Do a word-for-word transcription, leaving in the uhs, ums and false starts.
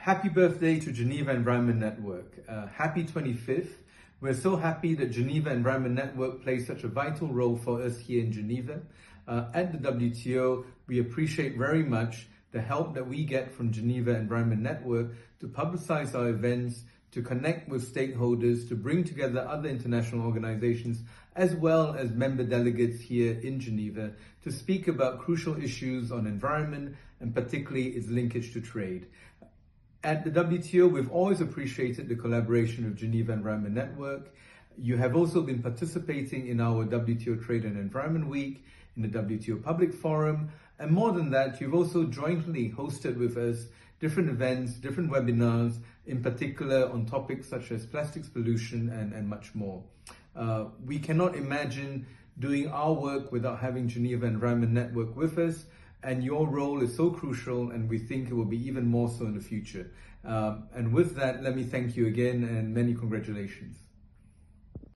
Happy birthday to Geneva Environment Network. Uh, happy twenty-fifth. We're so happy that Geneva Environment Network plays such a vital role for us here in Geneva. Uh, at the W T O, we appreciate very much the help that we get from Geneva Environment Network to publicize our events, to connect with stakeholders, to bring together other international organizations, as well as member delegates here in Geneva, to speak about crucial issues on environment and particularly its linkage to trade. At the W T O, we've always appreciated the collaboration with Geneva Environment Network. You have also been participating in our W T O Trade and Environment Week, in the W T O Public Forum, and more than that, you've also jointly hosted with us different events, different webinars, in particular on topics such as plastics pollution and, and much more. Uh, we cannot imagine doing our work without having Geneva Environment Network with us, and your role is so crucial, and we think it will be even more so in the future. Um, and with that, let me thank you again and many congratulations.